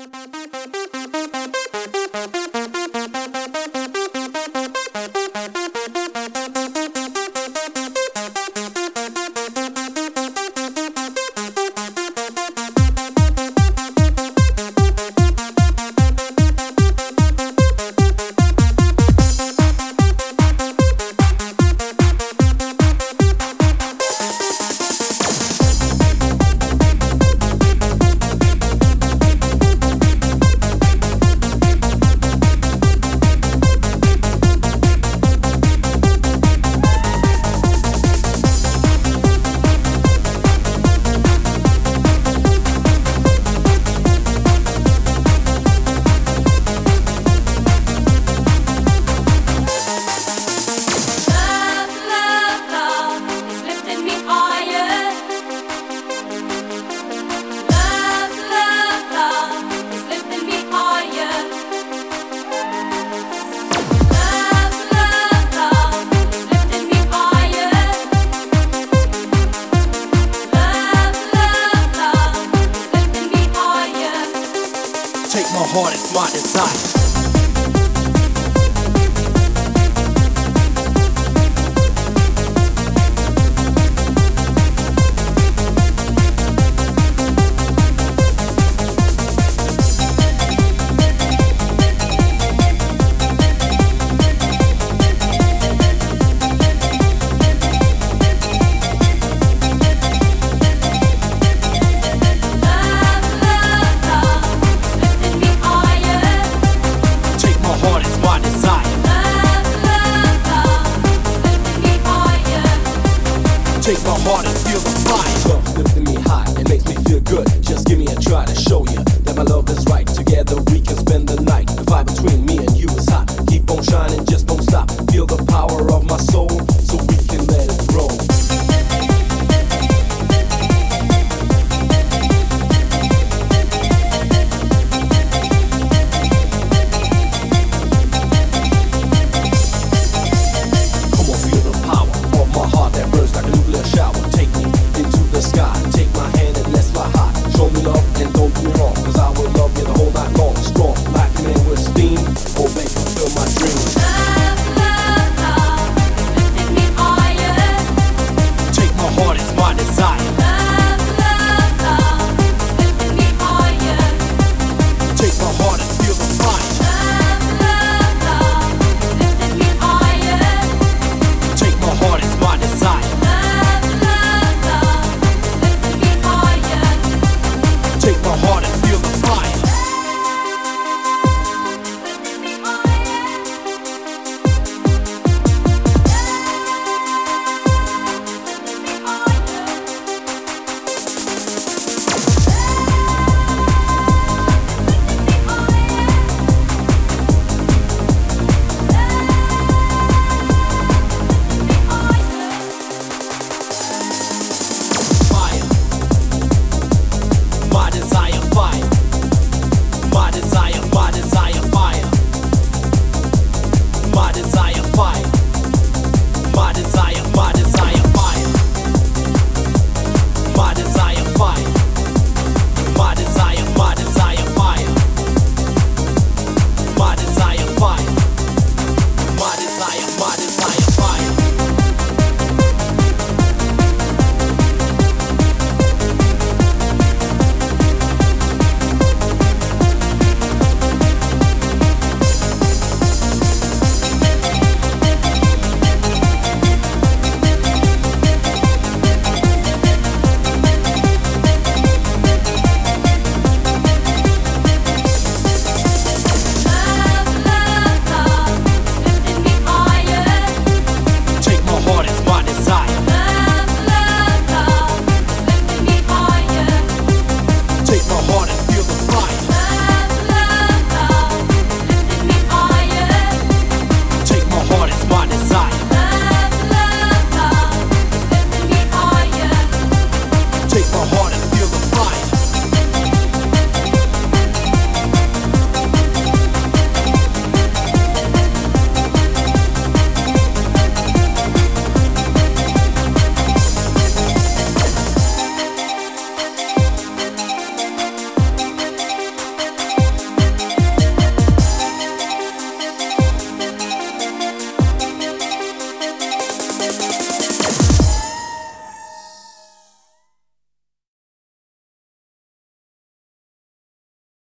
Take my heart, it's my desire. Take my heart and feel the fire. Love's lifting me high, it makes me feel good. Just give me a try to show you that my love is right. Together we can spend the night. The fire between me and you is hot. Keep on shining, just don't stop. Feel the power of my soul, so we can let it grow. Take my heart and feel the fire.